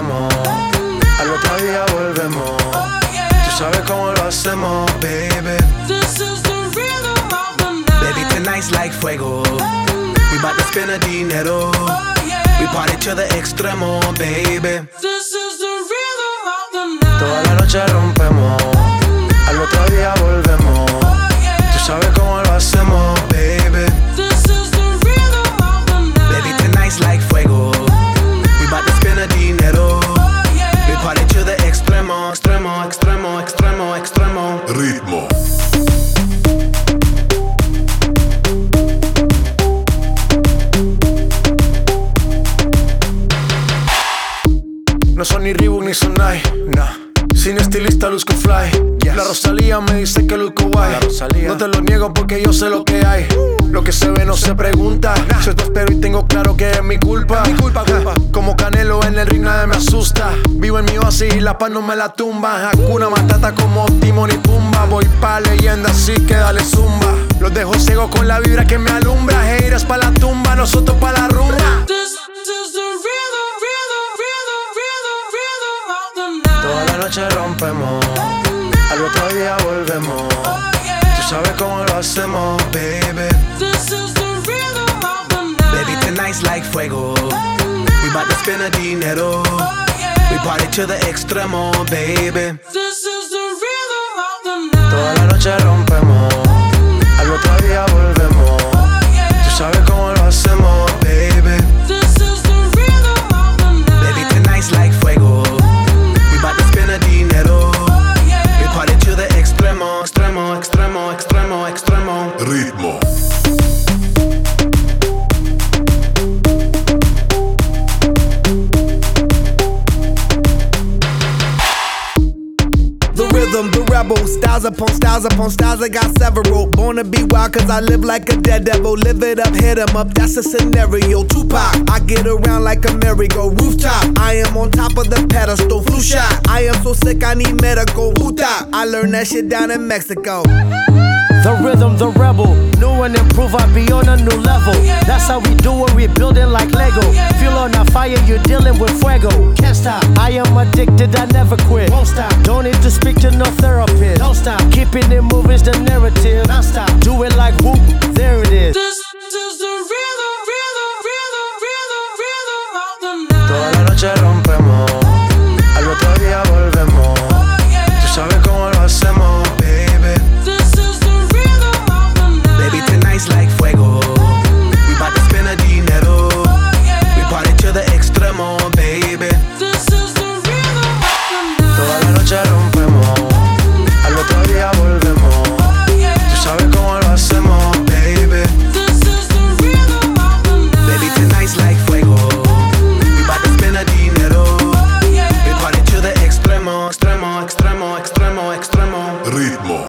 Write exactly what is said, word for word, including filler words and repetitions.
rompemos, al otro día volvemos. Tú sabes cómo lo hacemos, baby. This is the rhythm of the night. Baby, tonight's like fuego. We bout to spend a dinero. We party to the extremo, baby. This is the rhythm of the night. Toda la noche rompemos, al otro día volvemos. Tú sabes cómo lo hacemos, baby. This is the rhythm of the night. Baby, tonight's like fuego. We bout to spend a dinero. We party to the extremo, extremo, extremo, extremo, extremo. Ritmo. No son ni Reebok ni Sonai, nah. Sin estilista luzco fly, yes. La Rosalía me dice que luzco guay. No te lo niego porque yo sé lo que hay. Lo que se ve no se pregunta, nah. Soy tu espero y tengo claro que es mi culpa, es mi culpa, culpa. Como Canelo en el ring nadie me asusta. Vivo en mi oasis y la paz no me la tumba. Hakuna Matata como Timon y Pumba. Voy pa' leyenda así que dale zumba. Los dejo ciegos con la vibra que me alumbra. Haters pa' la tumba, nosotros pa' la rumba. This is the rhythm, rhythm, rhythm, rhythm, rhythm of the night. Toda la noche rompemos, al otro día volvemos. Tú sabes cómo lo hacemos, baby. This is the rhythm of the night. Baby, tonight's like fuego. We bout to spend a dinero. We party to the extremo, baby. This is the rhythm of the night. Toda la noche rompemos, al otro día volvemos. Tú sabes cómo lo hacemos, baby. This is the rhythm of the night. Baby, tonight's like fuego. We bout to spend a dinero. We party to the extremo, extremo, extremo, extremo, extremo. Ritmo. The rebel, styles upon styles upon styles, I got several. Born to be wild cause I live like a dead devil. Live it up, hit 'em up, that's a scenario. Tupac, I get around like a merry-go. Rooftop, I am on top of the pedestal. Flu shot, I am so sick I need medical. Hootah, I learned that shit down in Mexico. The rhythm, the rebel, new and improve, I be on a new level. That's how we do it, we building like Lego. Feel on a fire, you're dealing with fuego. Can't stop, I am addicted, I never quit. Won't stop, don't need to speak to no therapist. Don't stop, keeping it moving's the narrative. Non stop, do it like